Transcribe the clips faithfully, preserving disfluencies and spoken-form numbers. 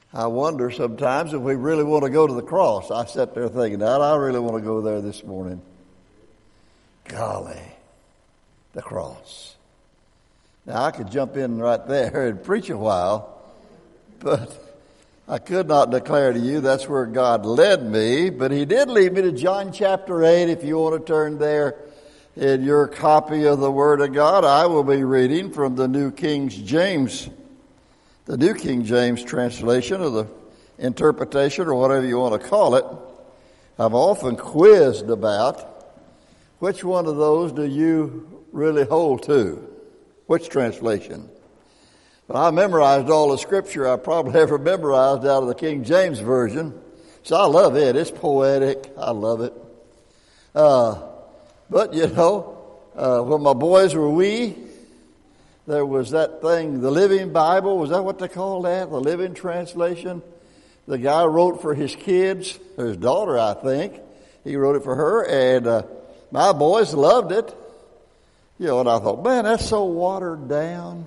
I wonder sometimes if we really want to go to the cross. I sat there thinking, I really want to go there this morning. Golly, the cross. Now, I could jump in right there and preach a while, but I could not declare to you that's where God led me. But he did lead me to John chapter eight. If you want to turn there in your copy of the Word of God, I will be reading from the New King James The New King James translation, or the interpretation, or whatever you want to call it. I've often quizzed about which one of those do you really hold to? Which translation? But I memorized all the scripture I probably ever memorized out of the King James Version. So I love it. It's poetic. I love it. Uh, but, you know, uh, when my boys were wee, there was that thing, the Living Bible. Was that what they call that? The Living Translation? The guy wrote for his kids, or his daughter, I think. He wrote it for her, and uh, my boys loved it. You know, and I thought, man, that's so watered down.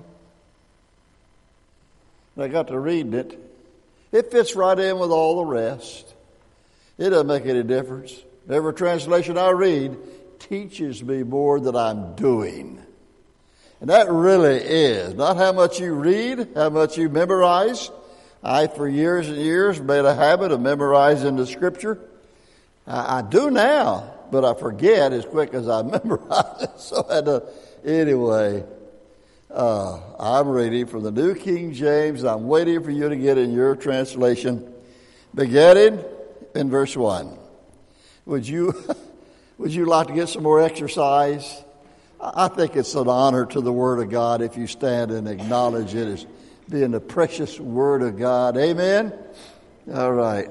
And I got to reading it. It fits right in with all the rest. It doesn't make any difference. Every translation I read teaches me more than I'm doing. And that really is. Not how much you read, how much you memorize. I, for years and years, made a habit of memorizing the Scripture. I, I do now, but I forget as quick as I memorize it. So I had to, anyway, uh, I'm reading from the New King James. I'm waiting for you to get in your translation, beginning in verse one. Would you, would you like to get some more exercise? I think it's an honor to the Word of God if you stand and acknowledge it as being the precious Word of God. Amen? All right.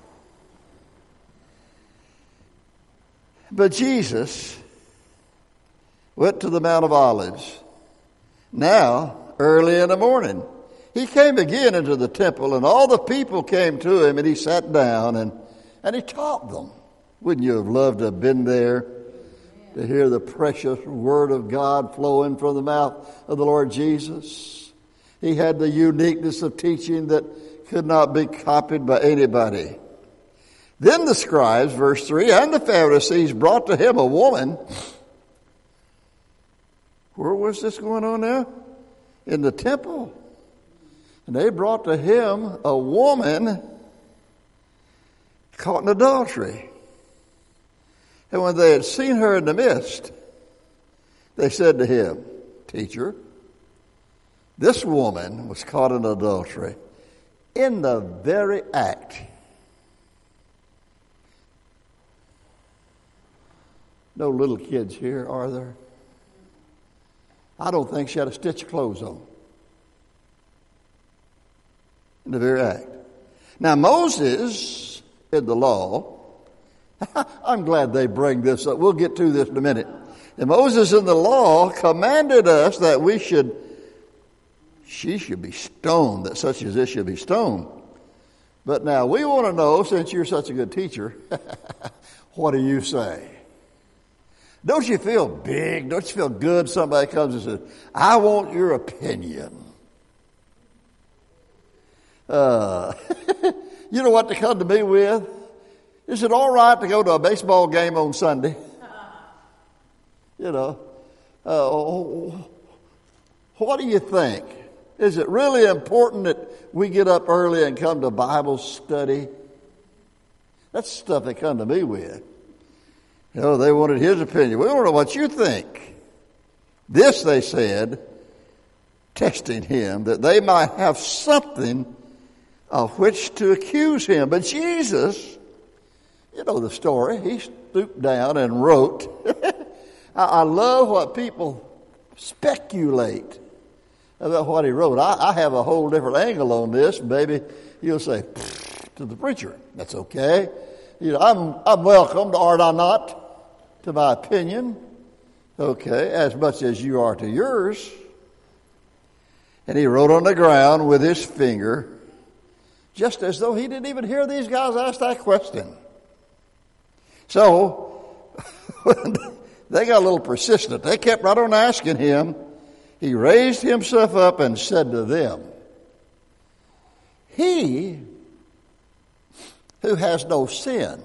But Jesus went to the Mount of Olives. Now, early in the morning, he came again into the temple, and all the people came to him, and he sat down, and, and he taught them. Wouldn't you have loved to have been there to hear the precious Word of God flowing from the mouth of the Lord Jesus? He had the uniqueness of teaching that could not be copied by anybody. Then the scribes, verse three, and the Pharisees brought to him a woman. Where was this going on now? In the temple. And they brought to him a woman caught in adultery. And when they had seen her in the midst, they said to him, Teacher, this woman was caught in adultery in the very act. No little kids here, are there? I don't think she had a stitch of clothes on. In the very act. Now Moses, in the law, I'm glad they bring this up. We'll get to this in a minute. And Moses in the law commanded us that we should, she should be stoned, that such as this should be stoned. But now we want to know, since you're such a good teacher, what do you say? Don't you feel big? Don't you feel good? Somebody comes and says, I want your opinion. Uh, you know what they come to me with? Is it all right to go to a baseball game on Sunday? You know, uh, what do you think? Is it really important that we get up early and come to Bible study? That's the stuff they come to me with. You know, they wanted his opinion. We want to know what you think. This, they said, testing him, that they might have something of which to accuse him. But Jesus, you know the story. He stooped down and wrote. I love what people speculate about what he wrote. I, I have a whole different angle on this. Maybe you'll say to the preacher, that's okay. You know, I'm I'm welcomed, art I not, to my opinion. Okay, as much as you are to yours. And he wrote on the ground with his finger, just as though he didn't even hear these guys ask that question. So, they got a little persistent. They kept right on asking him. He raised himself up and said to them, he who has no sin,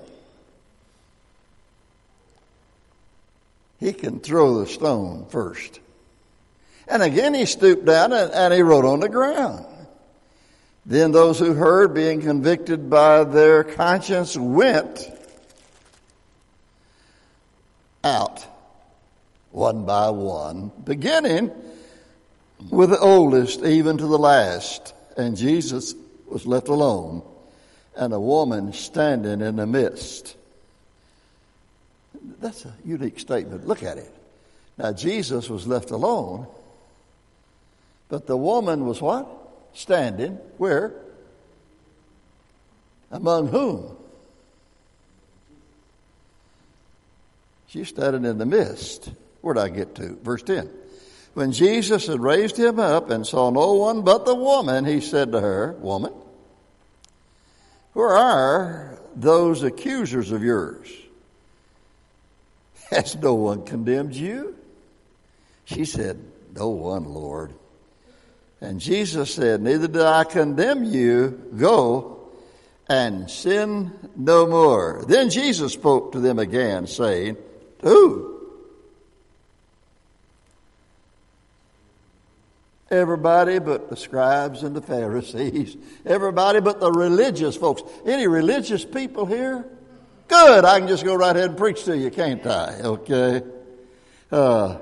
he can throw the stone first. And again he stooped down and, and he wrote on the ground. Then those who heard, being convicted by their conscience, went out one by one, beginning with the oldest even to the last. And Jesus was left alone, and a woman standing in the midst. That's a unique statement. Look at it. Now, Jesus was left alone, but the woman was what? Standing where? Among whom? She's standing in the midst. Where'd I get to? Verse ten. When Jesus had raised him up and saw no one but the woman, he said to her, Woman, where are those accusers of yours? Has no one condemned you? She said, No one, Lord. And Jesus said, Neither do I condemn you. Go and sin no more. Then Jesus spoke to them again, saying, Who? Everybody but the scribes and the Pharisees. Everybody but the religious folks. Any religious people here? Good. I can just go right ahead and preach to you, can't I? Okay. Uh,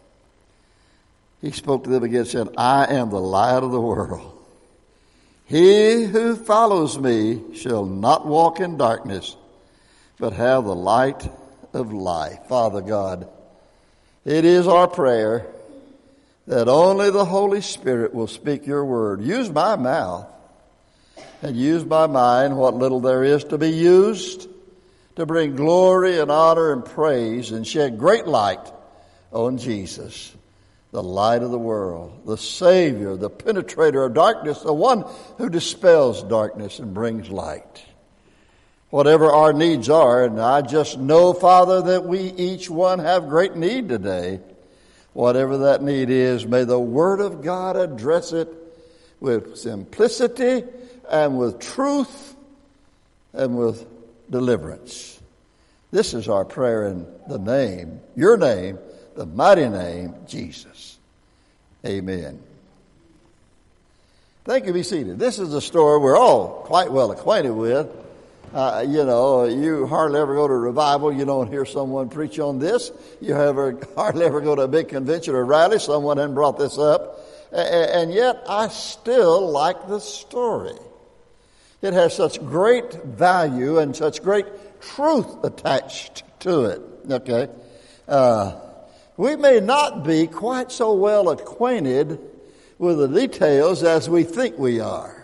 he spoke to them again and said, I am the light of the world. He who follows me shall not walk in darkness, but have the light of life. Father God, it is our prayer that only the Holy Spirit will speak your word. Use my mouth and use my mind, what little there is to be used, to bring glory and honor and praise and shed great light on Jesus, the light of the world, the Savior, the penetrator of darkness, the one who dispels darkness and brings light. Whatever our needs are, and I just know, Father, that we each one have great need today. Whatever that need is, may the Word of God address it with simplicity and with truth and with deliverance. This is our prayer in the name, your name, the mighty name, Jesus. Amen. Thank you. Be seated. This is a story we're all quite well acquainted with. Uh, you know, you hardly ever go to a revival, you don't hear someone preach on this. You ever, hardly ever go to a big convention or rally, someone hadn't brought this up. And yet, I still like the story. It has such great value and such great truth attached to it. Okay? Uh, we may not be quite so well acquainted with the details as we think we are.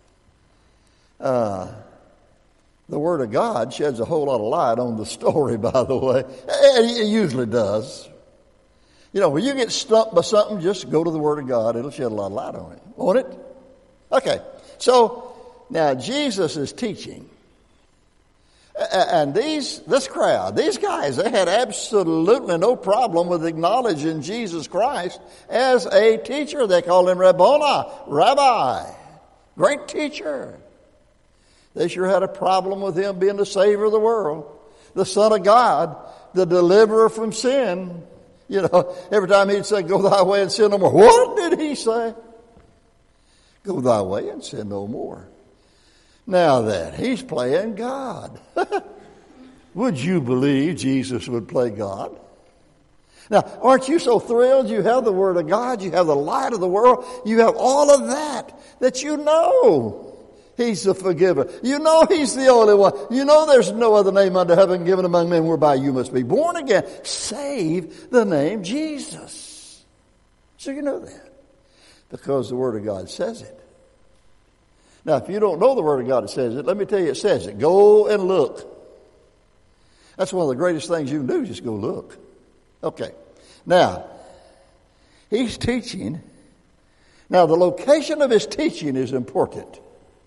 Uh, The Word of God sheds a whole lot of light on the story, by the way. It usually does. You know, when you get stumped by something, just go to the Word of God. It'll shed a lot of light on it. Won't it? Okay. So, now Jesus is teaching. And these, this crowd, these guys, they had absolutely no problem with acknowledging Jesus Christ as a teacher. They called him Rabboni, Rabbi, great teacher. They sure had a problem with him being the Savior of the world, the Son of God, the deliverer from sin. You know, every time he'd say, go thy way and sin no more. What did he say? Go thy way and sin no more. Now then, he's playing God. Would you believe Jesus would play God? Now, aren't you so thrilled you have the Word of God, you have the light of the world, you have all of that, that you know He's the forgiver. You know He's the only one. You know there's no other name under heaven given among men whereby you must be born again. Save the name Jesus. So you know that. Because the Word of God says it. Now, if you don't know the Word of God that says it, let me tell you it says it. Go and look. That's one of the greatest things you can do, just go look. Okay. Now, he's teaching. Now, the location of his teaching is important.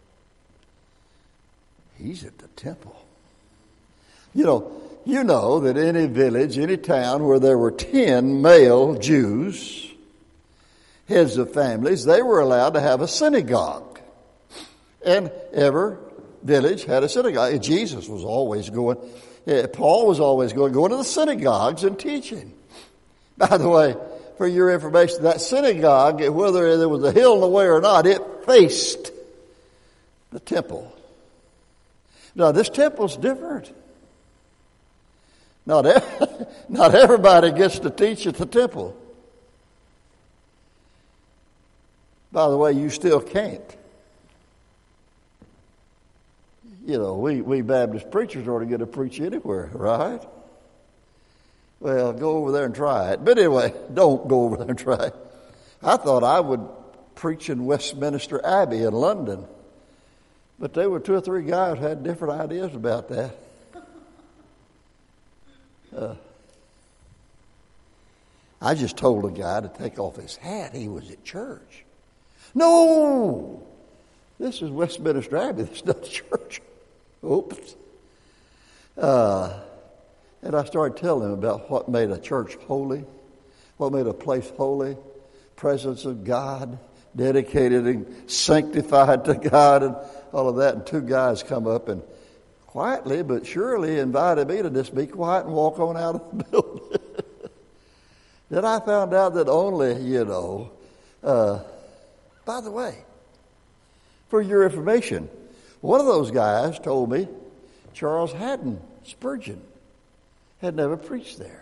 He's at the temple. You know, you know that any village, any town where there were ten male Jews, heads of families, they were allowed to have a synagogue. And every village had a synagogue. Jesus was always going, Paul was always going, going to the synagogues and teaching. By the way, for your information, that synagogue, whether there was a hill in the way or not, it faced the temple. Now, this temple's different. Not, every, not everybody gets to teach at the temple. By the way, you still can't. You know, we, we Baptist preachers ought to get to preach anywhere, right? Well, go over there and try it. But anyway, don't go over there and try it. I thought I would preach in Westminster Abbey in London. But there were two or three guys who had different ideas about that. Uh, I just told a guy to take off his hat. He was at church. No! This is Westminster Abbey. This is not church. Oops. Uh, and I started telling him about what made a church holy, what made a place holy, presence of God, dedicated and sanctified to God and all of that. And two guys come up and quietly but surely invited me to just be quiet and walk on out of the building. Then I found out that only, you know, uh, by the way, for your information, one of those guys told me Charles Haddon Spurgeon had never preached there.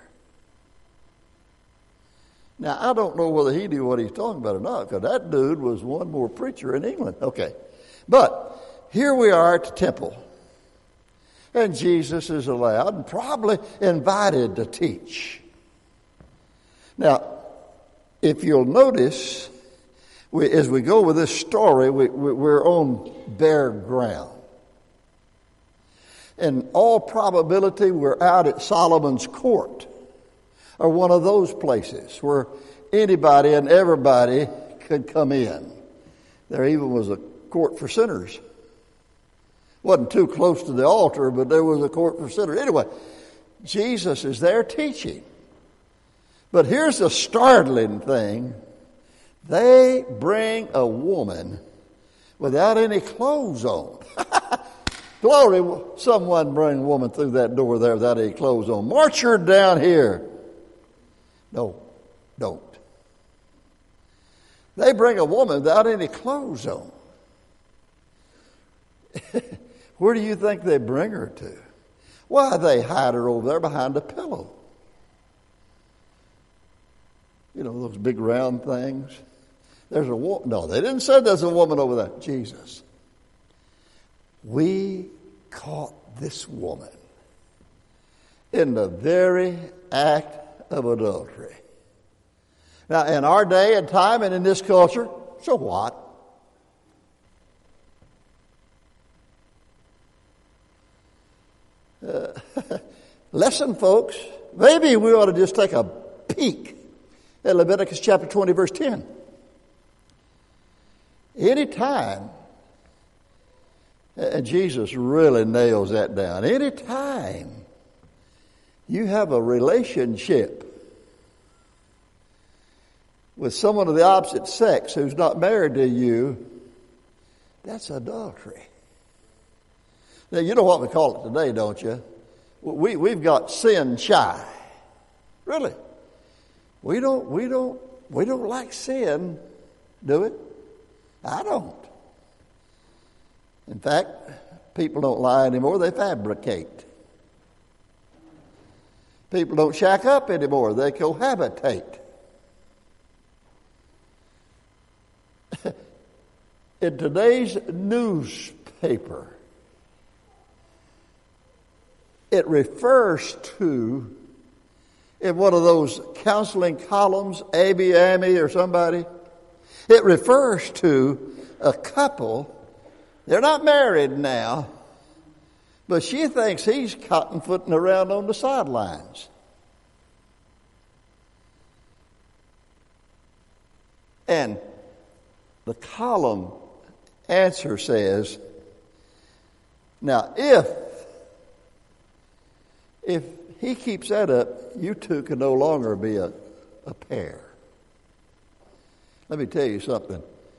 Now, I don't know whether he knew what he's talking about or not, because that dude was one more preacher in England. Okay. But here we are at the temple. And Jesus is allowed and probably invited to teach. Now, if you'll notice, we, as we go with this story, we, we, we're on bare ground. In all probability, we're out at Solomon's court, or one of those places where anybody and everybody could come in. There even was a court for sinners. Wasn't too close to the altar, but there was a court for sinners. Anyway, Jesus is there teaching. But here's the startling thing. They bring a woman without any clothes on. Glory, someone bring a woman through that door there without any clothes on. March her down here. No, don't. They bring a woman without any clothes on. Where do you think they bring her to? Why, they hide her over there behind a pillow. You know, those big round things. There's a woman. No, they didn't say there's a woman over there. Jesus. We caught this woman in the very act of adultery. Now, in our day and time and in this culture, so what? Uh, listen, folks, maybe we ought to just take a peek at Leviticus chapter twenty, verse ten. Anytime, and Jesus really nails that down, anytime you have a relationship with someone of the opposite sex who's not married to you, that's adultery. Now, you know what we call it today, don't you? We, we've got sin shy. Really. We don't, we don't, we don't like sin, do it? I don't. In fact, people don't lie anymore, they fabricate. People don't shack up anymore, they cohabitate. In today's newspaper, it refers to, in one of those counseling columns, Abby, Amy, or somebody, it refers to a couple. They're not married now, but she thinks he's cotton-footing around on the sidelines. And the column answer says, now if If he keeps that up, you two can no longer be a, a pair. Let me tell you something.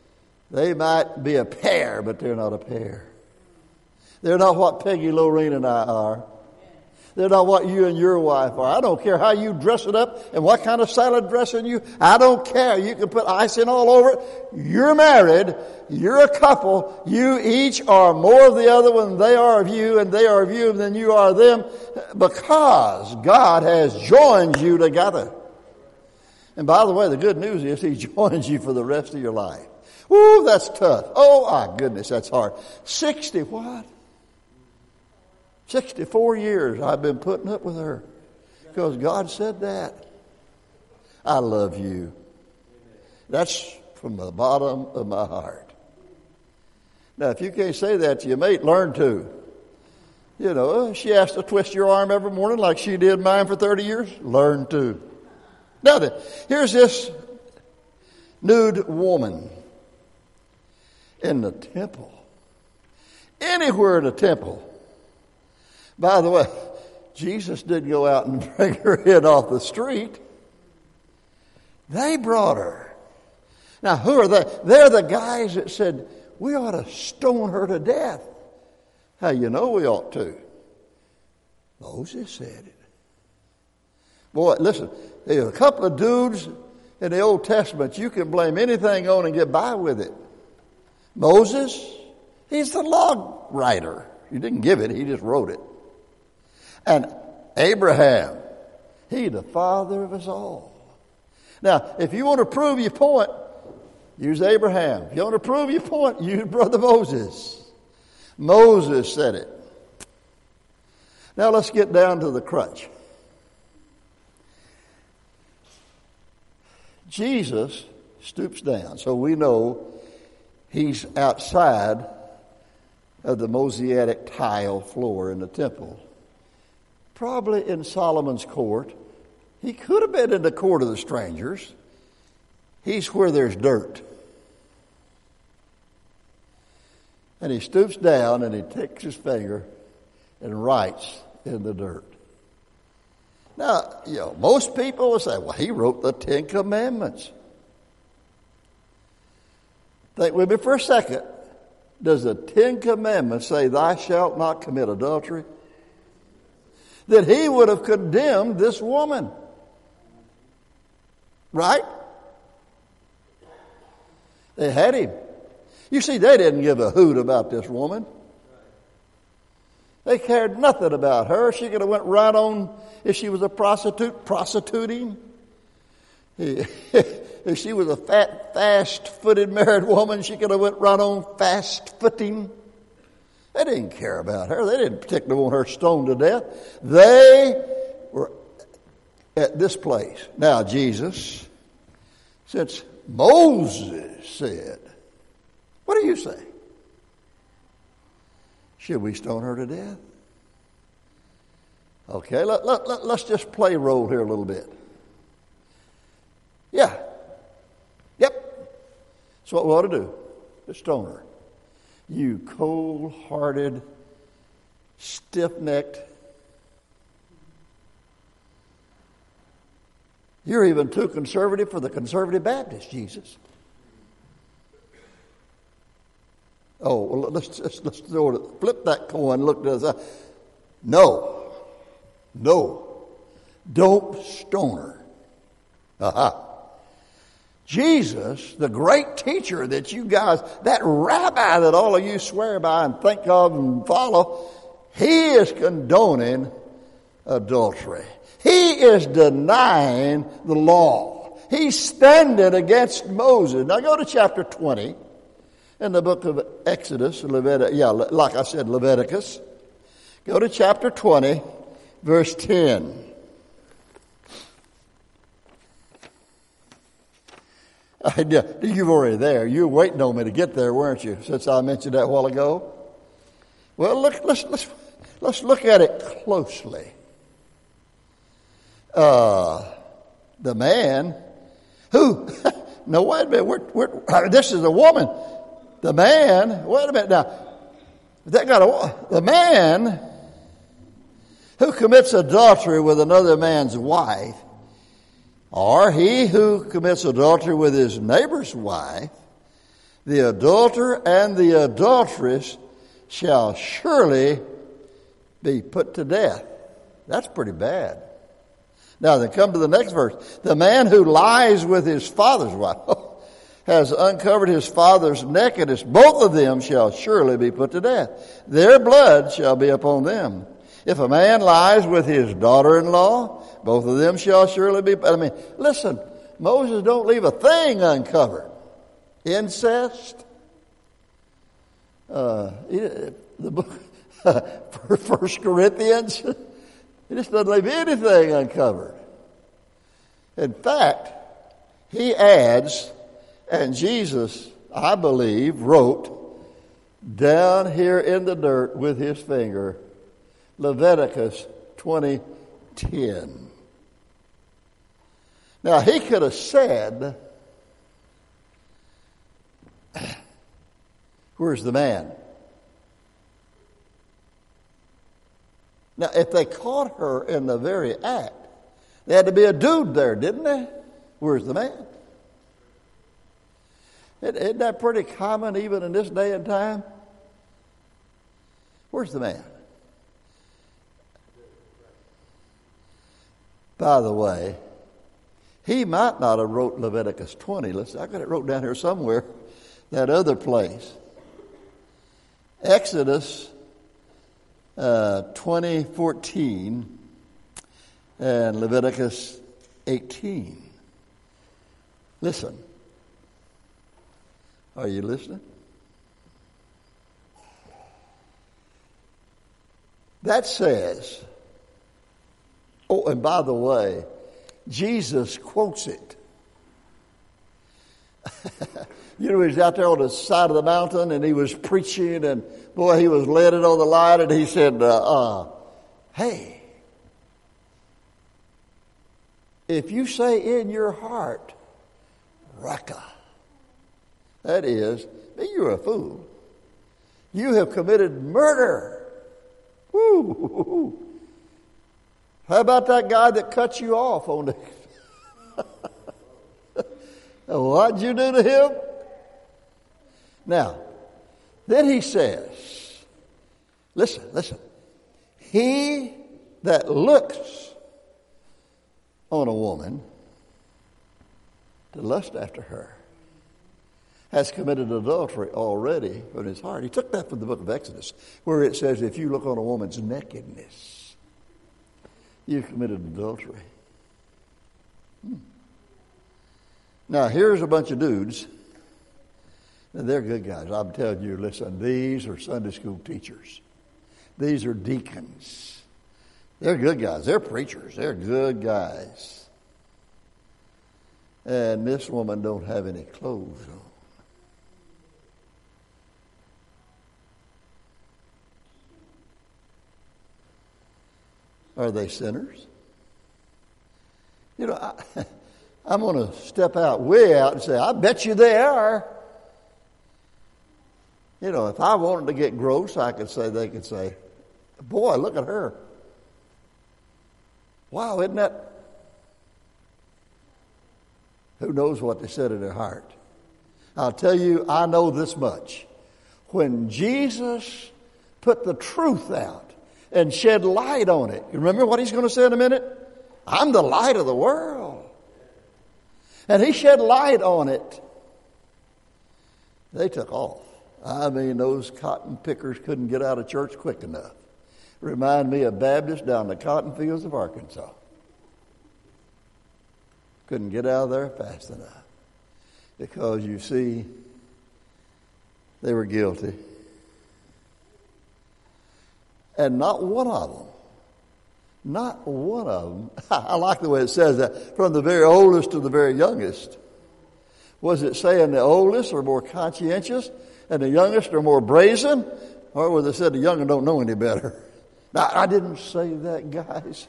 They might be a pair, but they're not a pair. They're not what Peggy, Lorraine, and I are. They're not what you and your wife are. I don't care how you dress it up and what kind of salad dressing you. I don't care. You can put icing all over it. You're married. You're a couple. You each are more of the other one than they are of you, and they are of you than you are of them, because God has joined you together. And by the way, the good news is He joins you for the rest of your life. Woo, that's tough. Oh, my goodness, that's hard. Sixty what? Sixty-four years I've been putting up with her because God said that. I love you. That's from the bottom of my heart. Now, if you can't say that to your mate, learn to. You know, she has to twist your arm every morning like she did mine for thirty years. Learn to. Now then, here's this nude woman in the temple. Anywhere in the temple. By the way, Jesus didn't go out and bring her in off the street. They brought her. Now, who are they? They're the guys that said, we ought to stone her to death. How you know we ought to? Moses said it. Boy, listen, there's a couple of dudes in the Old Testament you can blame anything on and get by with it. Moses, he's the log writer. He didn't give it, he just wrote it. And Abraham, he the father of us all. Now, if you want to prove your point, use Abraham. If you want to prove your point, use Brother Moses. Moses said it. Now let's get down to the crutch. Jesus stoops down, so we know he's outside of the mosaic tile floor in the temple. Probably in Solomon's court. He could have been in the court of the strangers. He's where there's dirt. And he stoops down and he takes his finger and writes in the dirt. Now, you know, most people will say, well, he wrote the Ten Commandments. Think with me for a second. Does the Ten Commandments say, thou shalt not commit adultery? That he would have condemned this woman. Right? They had him. You see, they didn't give a hoot about this woman. They cared nothing about her. She could have went right on, if she was a prostitute, prostituting. If she was a fat, fast-footed married woman, she could have went right on fast-footing. They didn't care about her. They didn't particularly want her stoned to death. They were at this place. Now, Jesus, since Moses said, what do you say? Should we stone her to death? Okay, let, let, let, let's just play role here a little bit. Yeah. Yep. That's what we ought to do. Just stone her. You cold-hearted, stiff-necked. You're even too conservative for the conservative Baptist, Jesus. Oh, well, let's let's, let's throw it, flip that coin, look to the side. No. No. Don't stone her. Aha. Jesus, the great teacher that you guys, that rabbi that all of you swear by and think of and follow, he is condoning adultery. He is denying the law. He's standing against Moses. Now go to chapter twenty in the book of Exodus, Leviticus, yeah, like I said, Leviticus. Go to chapter twenty, verse ten. You're already there. You were waiting on me to get there, weren't you? Since I mentioned that a while ago. Well, look, let's let's let's look at it closely. Uh, the man who? No, wait a minute. We're, we're, this is a woman. The man. Wait a minute now. That got a the man who commits adultery with another man's wife, or he who commits adultery with his neighbor's wife, The adulterer and the adulteress shall surely be put to death. That's pretty bad. Now then come to the next verse. The man who lies with his father's wife has uncovered his father's nakedness. Both of them shall surely be put to death. Their blood shall be upon them. If a man lies with his daughter-in-law, both of them shall surely be. I mean, listen, Moses don't leave a thing uncovered. Incest. Uh, the book, First Corinthians, he just doesn't leave anything uncovered. In fact, he adds, and Jesus, I believe, wrote down here in the dirt with his finger, Leviticus twenty ten. Now, he could have said, where's the man? Now, if they caught her in the very act, there had to be a dude there, didn't they? Where's the man? Isn't that pretty common even in this day and time? Where's the man? By the way, he might not have wrote Leviticus twenty. Listen, I got it wrote down here somewhere. That other place. Exodus uh, twenty fourteen and Leviticus eighteen. Listen. Are you listening? That says, oh, and by the way, Jesus quotes it. You know, he was out there on the side of the mountain and he was preaching, and boy, he was led it on the line, and he said, uh, uh, hey, if you say in your heart, Raka, that is, you're a fool. You have committed murder. Woo. How about that guy that cut you off on the... What'd you do to him? Now, then he says, listen, listen. He that looks on a woman to lust after her has committed adultery already in his heart. He took that from the book of Exodus, where it says, if you look on a woman's nakedness, you've committed adultery. Hmm. Now, here's a bunch of dudes. And they're good guys. I'm telling you, listen, these are Sunday school teachers. These are deacons. They're good guys. They're preachers. They're good guys. And this woman don't have any clothes on. Are they sinners? You know, I, I'm going to step out, way out, and say, I bet you they are. You know, if I wanted to get gross, I could say, they could say, boy, look at her. Wow, isn't that? Who knows what they said in their heart? I'll tell you, I know this much. When Jesus put the truth out and shed light on it, you remember what he's going to say in a minute? I'm the light of the world. And he shed light on it. They took off. I mean, those cotton pickers couldn't get out of church quick enough. Remind me of Baptists down the cotton fields of Arkansas. Couldn't get out of there fast enough. Because, you see, they were guilty. And not one of them, not one of them, I like the way it says that, from the very oldest to the very youngest. Was it saying the oldest are more conscientious and the youngest are more brazen? Or was it said the younger don't know any better? Now, I didn't say that, guys.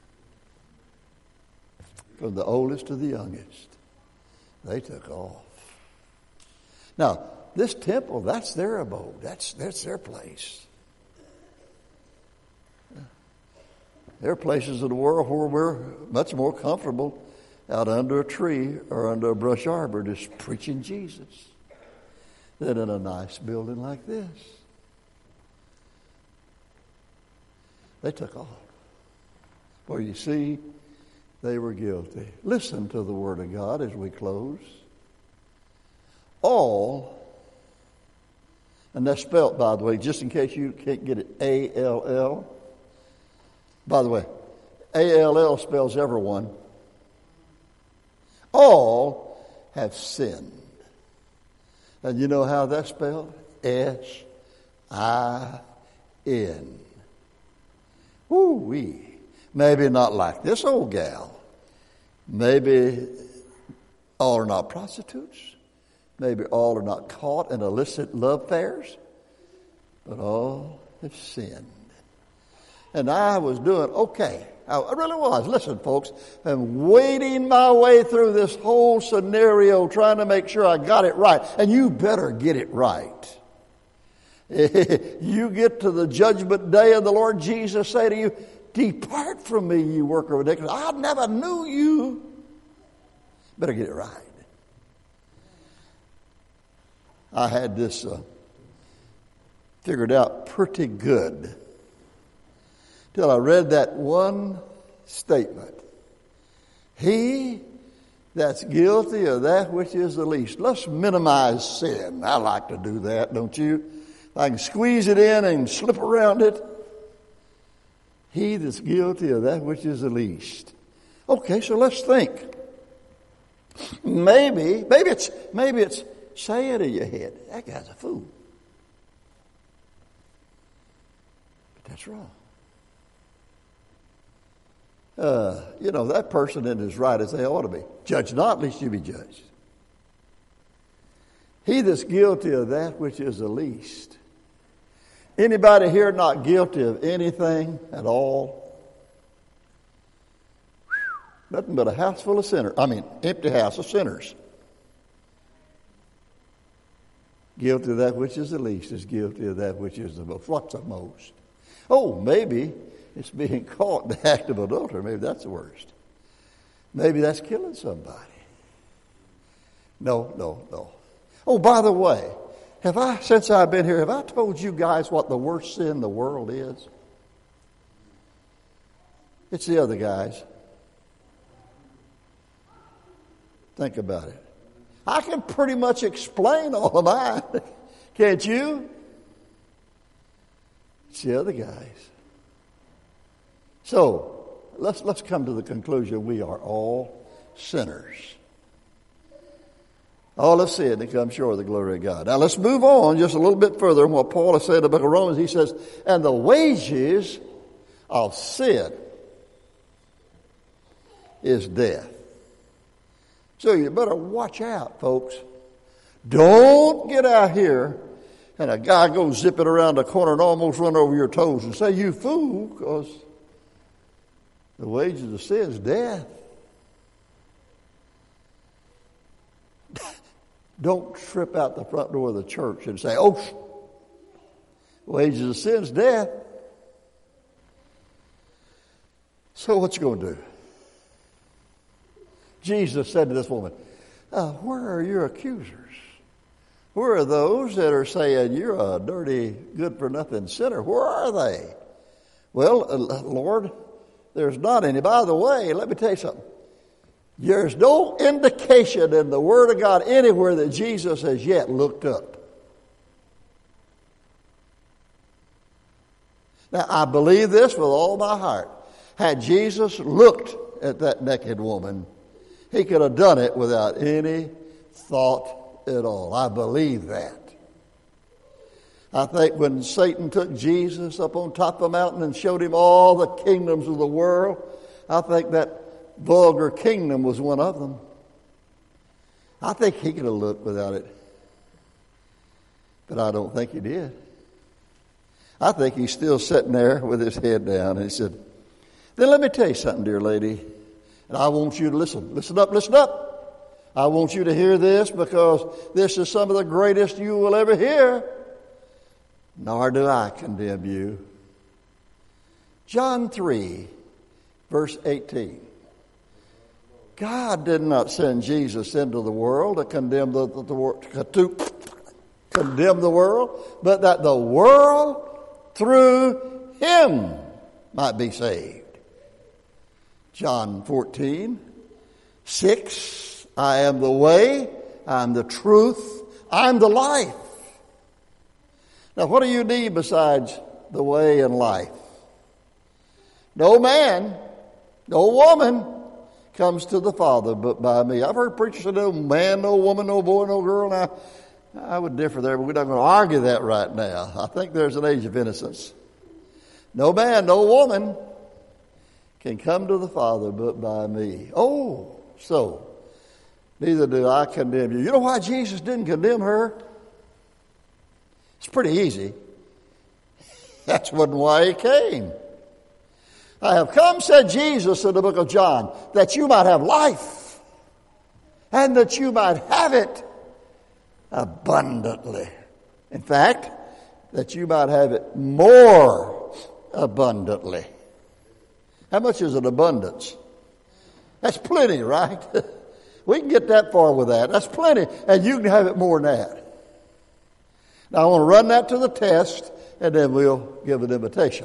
From the oldest to the youngest, they took off. Now, this temple, that's their abode. That's, that's their place. There are places in the world where we're much more comfortable out under a tree or under a brush arbor just preaching Jesus. than in a nice building like this. They took off. For you see, they were guilty. Listen to the Word of God as we close. All, and that's spelt, by the way, just in case you can't get it, A L L. By the way, A L L spells everyone. All have sinned. And you know how that's spelled? S I N. Woo-wee. Maybe not like this old gal. Maybe all are not prostitutes. Maybe all are not caught in illicit love affairs. But all have sinned. And I was doing okay. I really was. Listen, folks, I'm wading my way through this whole scenario trying to make sure I got it right. And you better get it right. You get to the judgment day and the Lord Jesus say to you, "Depart from me, you worker of iniquity. I never knew you." Better get it right. I had this uh, figured out pretty good till I read that one statement. He that's guilty of that which is the least. Let's minimize sin. I like to do that, don't you? If I can squeeze it in and slip around it. He that's guilty of that which is the least. Okay, so let's think. Maybe, maybe it's, maybe it's, say it in your head, that guy's a fool. But that's wrong. Uh, you know, that person isn't as right as they ought to be. Judge not, lest you be judged. He that's guilty of that which is the least. Anybody here not guilty of anything at all? Nothing but a house full of sinners. I mean, empty house of sinners. Guilty of that which is the least is guilty of that which is the most. What's the most? Oh, maybe it's being caught in the act of adultery. Maybe that's the worst. Maybe that's killing somebody. No, no, no. Oh, by the way, have I, since I've been here, have I told you guys what the worst sin in the world is? It's the other guys. Think about it. I can pretty much explain all of mine. Can't you? It's the other guys. So, let's, let's come to the conclusion we are all sinners. All have sinned and come short of the glory of God. Now let's move on just a little bit further on what Paul has said in the book of Romans. He says, and the wages of sin is death. So you better watch out, folks. Don't get out here and a guy goes zipping around the corner and almost run over your toes and say, "You fool," because the wages of sin is death. Don't trip out the front door of the church and say, "Oh, wages of sin is death." So what you going to do? Jesus said to this woman, uh, where are your accusers? Where are those that are saying you're a dirty, good-for-nothing sinner? Where are they? Well, uh, Lord, there's not any. By the way, let me tell you something. There's no indication in the Word of God anywhere that Jesus has yet looked up. Now, I believe this with all my heart. Had Jesus looked at that naked woman, he could have done it without any thought at all. I believe that. I think when Satan took Jesus up on top of a mountain and showed him all the kingdoms of the world, I think that vulgar kingdom was one of them. I think he could have looked without it. But I don't think he did. I think he's still sitting there with his head down. And he said, then let me tell you something, dear lady. And I want you to listen. Listen up, listen up. I want you to hear this because this is some of the greatest you will ever hear. Nor do I condemn you. John three, verse eighteen. God did not send Jesus into the world to condemn the, the, the world, to, condemn the world, but that the world through him might be saved. John fourteen, six, I am the way, I am the truth, I am the life. Now what do you need besides the way and life? No man, no woman comes to the Father but by me. I've heard preachers say no man, no woman, no boy, no girl. Now, I would differ there, but we're not going to argue that right now. I think there's an age of innocence. No man, no woman can come to the Father but by me. Oh, so neither do I condemn you. You know why Jesus didn't condemn her? It's pretty easy. That's wasn't why he came. I have come, said Jesus in the book of John, that you might have life and that you might have it abundantly. In fact, that you might have it more abundantly. How much is an abundance? That's plenty, right? We can get that far with that. That's plenty. And you can have it more than that. Now I want to run that to the test and then we'll give an invitation.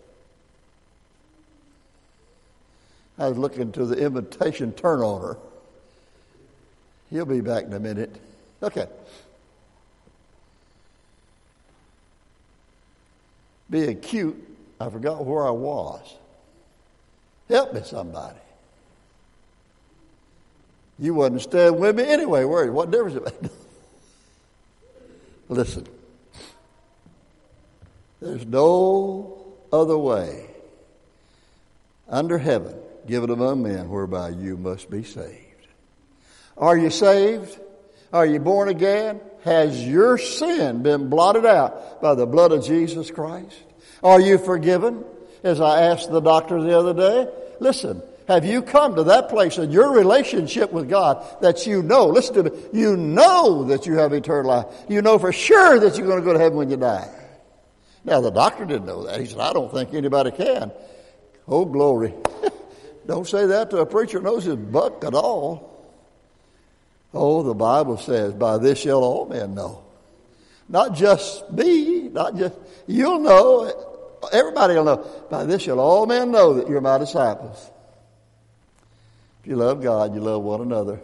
I was looking to the invitation turn on her. He'll be back in a minute. Okay. Being cute, I forgot where I was. Help me, somebody. You wasn't staying with me anyway, were you? What difference it made? Listen. There's no other way under heaven given among men whereby you must be saved. Are you saved? Are you born again? Has your sin been blotted out by the blood of Jesus Christ? Are you forgiven? As I asked the doctor the other day, listen, have you come to that place in your relationship with God that you know, listen to me, you know that you have eternal life. You know for sure that you're going to go to heaven when you die. Now the doctor didn't know that. He said, I don't think anybody can. Oh, glory. Don't say that to a preacher who knows his buck at all. Oh, the Bible says, by this shall all men know. Not just me, not just, you'll know, everybody will know. By this shall all men know that you're my disciples. If you love God, you love one another.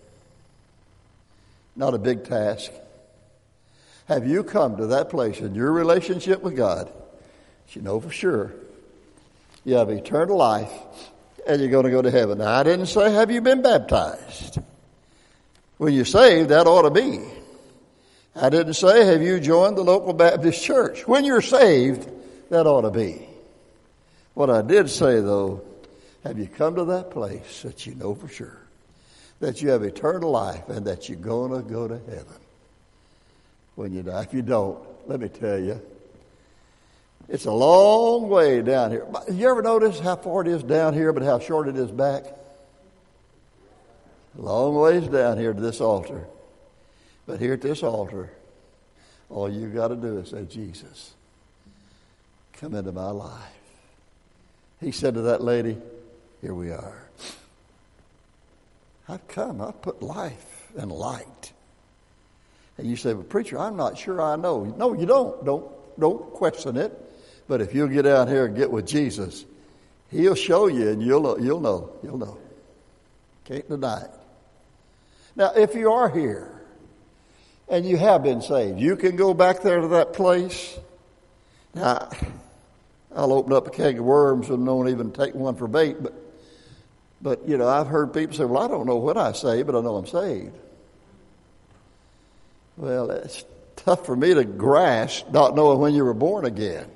Not a big task. Have you come to that place in your relationship with God that you know for sure you have eternal life and you're going to go to heaven? Now, I didn't say, have you been baptized? When you're saved, that ought to be. I didn't say, have you joined the local Baptist church? When you're saved, that ought to be. What I did say, though, have you come to that place that you know for sure that you have eternal life and that you're going to go to heaven when you die? If you don't, let me tell you, it's a long way down here. You ever notice how far it is down here but how short it is back? A long ways down here to this altar. But here at this altar, all you got to do is say, Jesus, come into my life. He said to that lady, here we are. I've come. I've put life and light. And you say, well, preacher, I'm not sure I know. No, you don't. Don't, don't question it. But if you'll get out here and get with Jesus, he'll show you and you'll, you'll know. You'll know. Can't deny it. Now, if you are here and you have been saved, you can go back there to that place. Now, I'll open up a keg of worms and don't even take one for bait. But, but you know, I've heard people say, well, I don't know when I saved, but I know I'm saved. Well, it's tough for me to grasp not knowing when you were born again.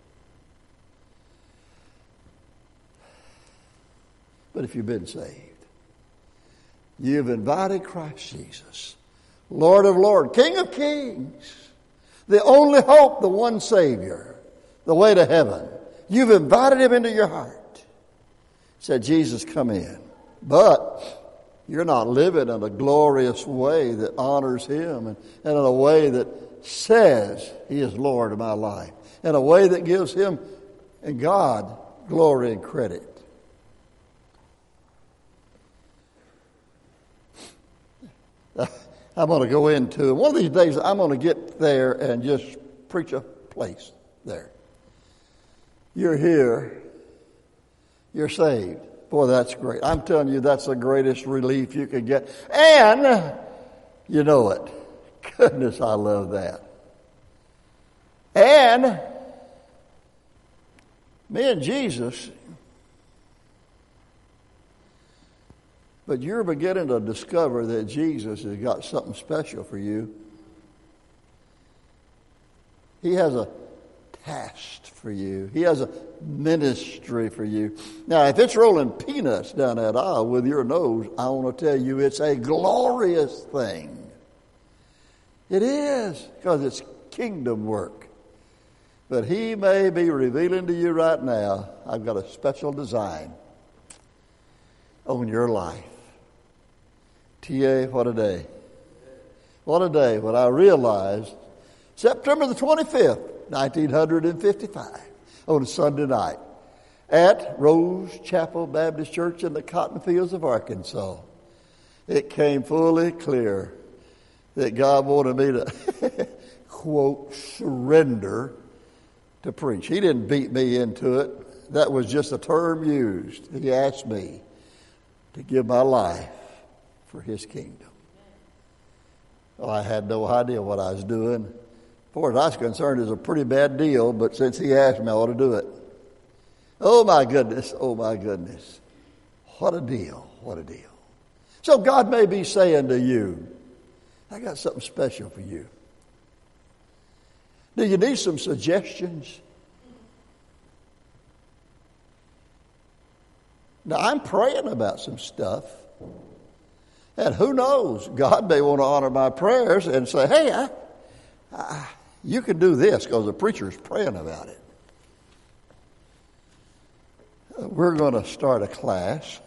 But if you've been saved, you've invited Christ Jesus, Lord of Lords, King of Kings, the only hope, the one Savior, the way to heaven. You've invited him into your heart. Said, Jesus, come in. But you're not living in a glorious way that honors him and, and in a way that says he is Lord of my life, in a way that gives him and God glory and credit. I'm going to go into. One of these days, I'm going to get there and just preach a place there. You're here. You're saved. Boy, that's great. I'm telling you, that's the greatest relief you can get. And you know it. Goodness, I love that. And me and Jesus, but you're beginning to discover that Jesus has got something special for you. He has a task for you. He has a ministry for you. Now, if it's rolling peanuts down that aisle with your nose, I want to tell you it's a glorious thing. It is, because it's kingdom work. But he may be revealing to you right now, I've got a special design on your life. T A, what a day. What a day when I realized September the twenty-fifth, nineteen fifty-five, on a Sunday night at Rose Chapel Baptist Church in the cotton fields of Arkansas, it came fully clear that God wanted me to, quote, surrender to preach. He didn't beat me into it. That was just a term used. He asked me to give my life for his kingdom. Well, I had no idea what I was doing. As far as I was concerned, it was a pretty bad deal, but since he asked me, I ought to do it. Oh, my goodness. Oh, my goodness. What a deal. What a deal. So God may be saying to you, I got something special for you. Do you need some suggestions? Now, I'm praying about some stuff. And who knows? God may want to honor my prayers and say, hey, I, I, you can do this because the preacher's praying about it. We're going to start a class